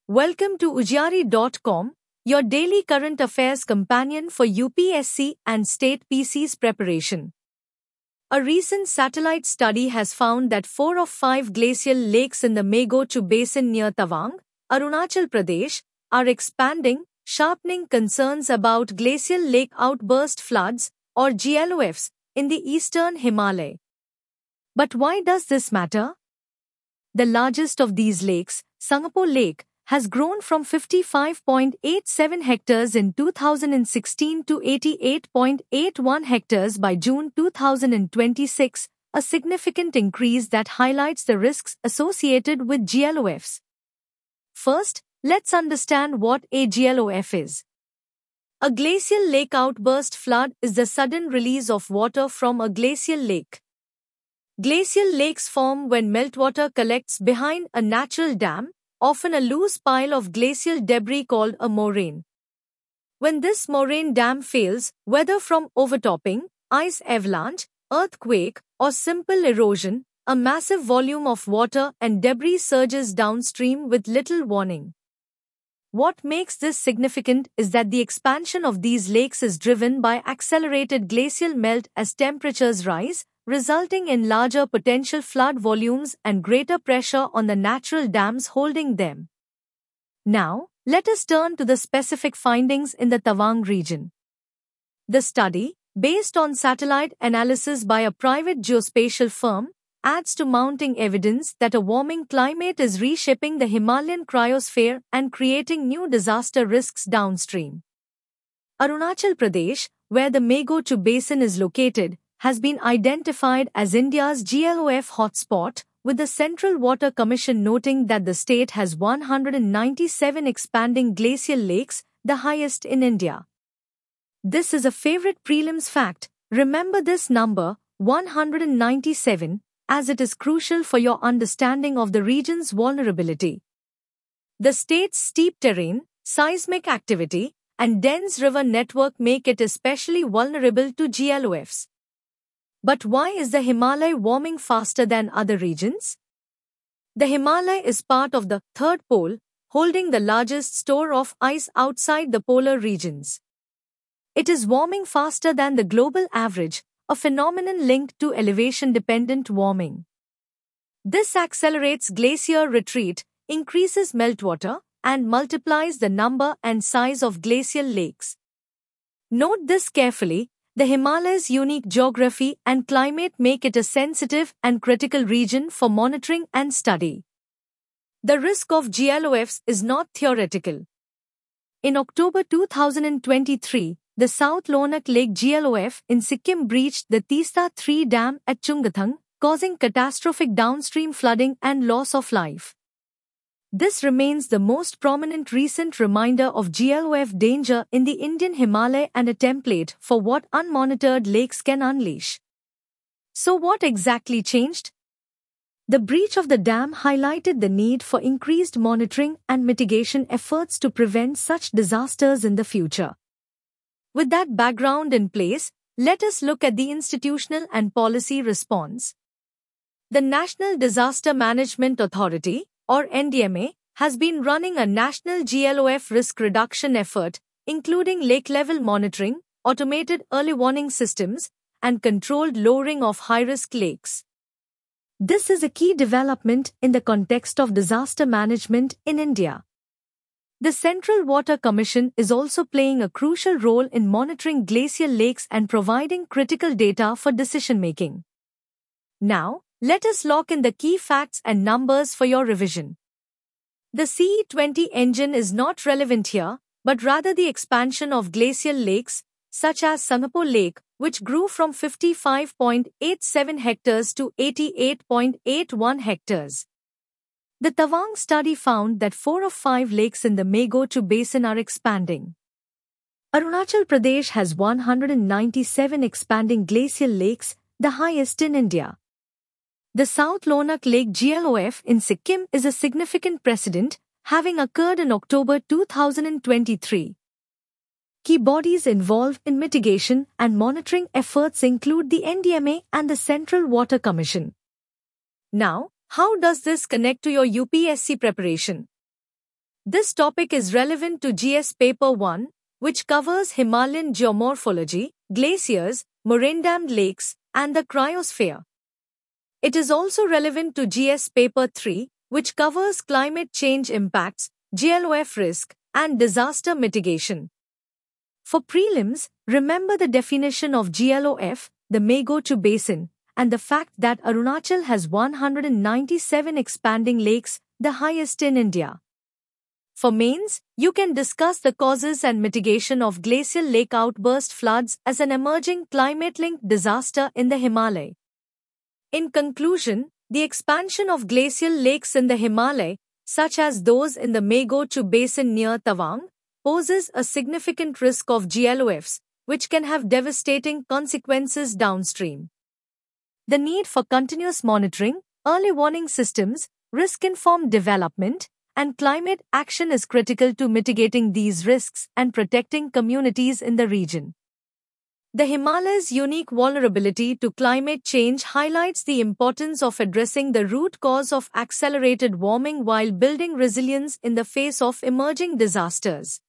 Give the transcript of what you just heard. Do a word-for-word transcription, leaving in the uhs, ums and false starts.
Welcome to Ujari dot com, your daily current affairs companion for U P S C and state P C's preparation. A recent satellite study has found that four of five glacial lakes in the Megochu Basin near Tawang, Arunachal Pradesh, are expanding, sharpening concerns about glacial lake outburst floods, or G L O Fs, in the eastern Himalaya. But why does this matter? The largest of these lakes, Sangapore Lake, has grown from fifty-five point eight seven hectares in two thousand sixteen to eighty-eight point eight one hectares by June two thousand twenty-six, a significant increase that highlights the risks associated with G L O Fs. First, let's understand what a G L O F is. A glacial lake outburst flood is the sudden release of water from a glacial lake. Glacial lakes form when meltwater collects behind a natural dam, often a loose pile of glacial debris called a moraine. When this moraine dam fails, whether from overtopping, ice avalanche, earthquake, or simple erosion, a massive volume of water and debris surges downstream with little warning. What makes this significant is that the expansion of these lakes is driven by accelerated glacial melt as temperatures rise, resulting in larger potential flood volumes and greater pressure on the natural dams holding them. Now, let us turn to the specific findings in the Tawang region. The study, based on satellite analysis by a private geospatial firm, adds to mounting evidence that a warming climate is reshaping the Himalayan cryosphere and creating new disaster risks downstream. Arunachal Pradesh, where the Megochu Basin is located, has been identified as India's G L O F hotspot, with the Central Water Commission noting that the state has one hundred ninety-seven expanding glacial lakes, the highest in India. This is a favorite prelims fact. Remember this number, one hundred ninety-seven, as it is crucial for your understanding of the region's vulnerability. The state's steep terrain, seismic activity, and dense river network make it especially vulnerable to G L O Fs. But why is the Himalaya warming faster than other regions? The Himalaya is part of the third pole, holding the largest store of ice outside the polar regions. It is warming faster than the global average, a phenomenon linked to elevation-dependent warming. This accelerates glacier retreat, increases meltwater, and multiplies the number and size of glacial lakes. Note this carefully. The Himalayas' unique geography and climate make it a sensitive and critical region for monitoring and study. The risk of G L O Fs is not theoretical. In October two thousand twenty-three, the South Lonak Lake G L O F in Sikkim breached the Teesta three Dam at Chungathang, causing catastrophic downstream flooding and loss of life. This remains the most prominent recent reminder of G L O F danger in the Indian Himalaya and a template for what unmonitored lakes can unleash. So what exactly changed? The breach of the dam highlighted the need for increased monitoring and mitigation efforts to prevent such disasters in the future. With that background in place, let us look at the institutional and policy response. The National Disaster Management Authority, or N D M A, has been running a national G L O F risk reduction effort, including lake-level monitoring, automated early warning systems, and controlled lowering of high-risk lakes. This is a key development in the context of disaster management in India. The Central Water Commission is also playing a crucial role in monitoring glacial lakes and providing critical data for decision-making. Now, let us lock in the key facts and numbers for your revision. The C E twenty engine is not relevant here, but rather the expansion of glacial lakes, such as Sangapore Lake, which grew from fifty-five point eight seven hectares to eighty-eight point eight one hectares. The Tawang study found that four of five lakes in the Megochu Basin are expanding. Arunachal Pradesh has one hundred ninety-seven expanding glacial lakes, the highest in India. The South Lonak Lake G L O F in Sikkim is a significant precedent, having occurred in October two thousand twenty-three. Key bodies involved in mitigation and monitoring efforts include the N D M A and the Central Water Commission. Now, how does this connect to your U P S C preparation? This topic is relevant to G S Paper one, which covers Himalayan geomorphology, glaciers, moraine-dammed lakes, and the cryosphere. It is also relevant to G S Paper three, which covers climate change impacts, G L O F risk, and disaster mitigation. For prelims, remember the definition of G L O F, the Megochu Basin, and the fact that Arunachal has one hundred ninety-seven expanding lakes, the highest in India. For mains, you can discuss the causes and mitigation of glacial lake outburst floods as an emerging climate-linked disaster in the Himalaya. In conclusion, the expansion of glacial lakes in the Himalaya, such as those in the Megochu Basin near Tawang, poses a significant risk of G L O Fs, which can have devastating consequences downstream. The need for continuous monitoring, early warning systems, risk-informed development, and climate action is critical to mitigating these risks and protecting communities in the region. The Himalayas' unique vulnerability to climate change highlights the importance of addressing the root cause of accelerated warming while building resilience in the face of emerging disasters.